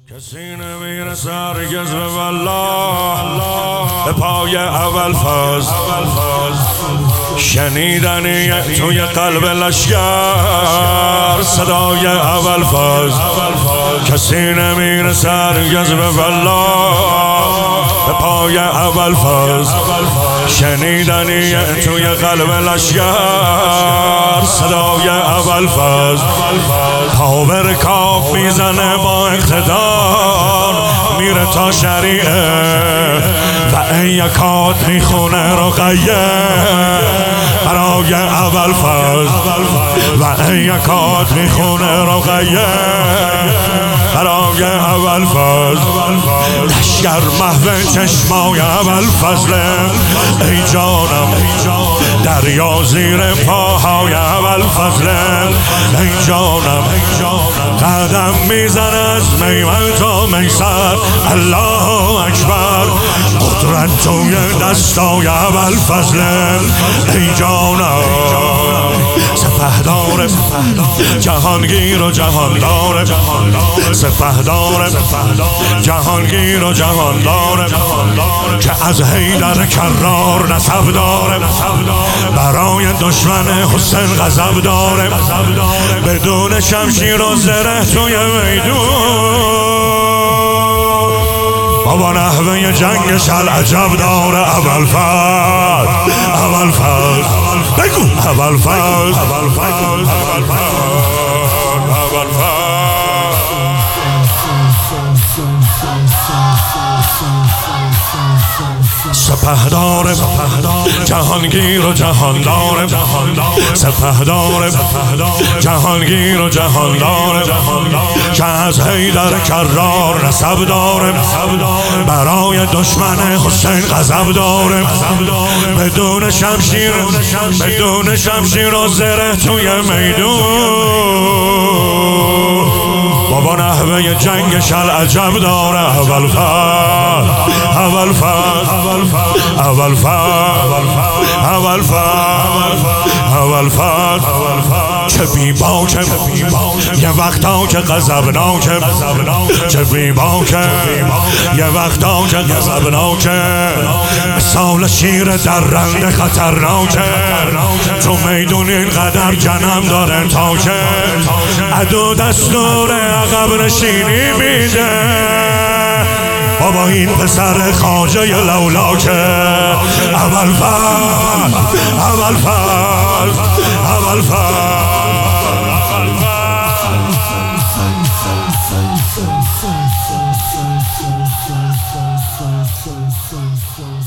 کسی نمیرسه هرگز به والله به پای اول فاز شنیدنی توی قلب لشگر صدای اول فاز کسی نمیرسه هرگز به والله به پای اول فاز شنیدنی توی قلب لشگر صدای اول فاز پاور کاف میزنه با اقتدار میره تا شریعه و یکات میخونه رقیه برای اول فاز و یکات میخونه رقیه برای اول فاز لشگر محو چشمای اول فضله ای جانم دریا زیر پاهای اول فضله ای جانم قدم میزن از میمن تا میسر الله اکبر قدرت توی دستای اول فضله ای جانم سپهدار جهانگیر و جهاندار سپهدار جهانگیر و جهاندار که از حیدر کرار نسب داره برای دشمن حسین غضب داره بدون شمشیر و زره توی میدون بابا نحوه جنگش العجب داره اول فاز اول فاز بگو اول فاز اول فاز اول فاز سپهدار جهانگیر و جهاندار سپهدار جهانگیر و جهاندار که از حیدر کرار نسب داره برای دشمن حسین غضب داره بدون شمشیر و زره توی میدون بابا نحوه جنگش العجب داره اول فاز اول فاز اول فاز اول فاز اول فاز چه بیباکه یه وقتا که غضبناکه چه بیباکه یه وقتا که غضبناکه مثال شیر درنده خطرناکه تو میدون اینقدر جنم داره تا که عدو دستور عقب نشینی میده بابا این پسر خواجه لولاکه اول فاز اول فاز اول فاز So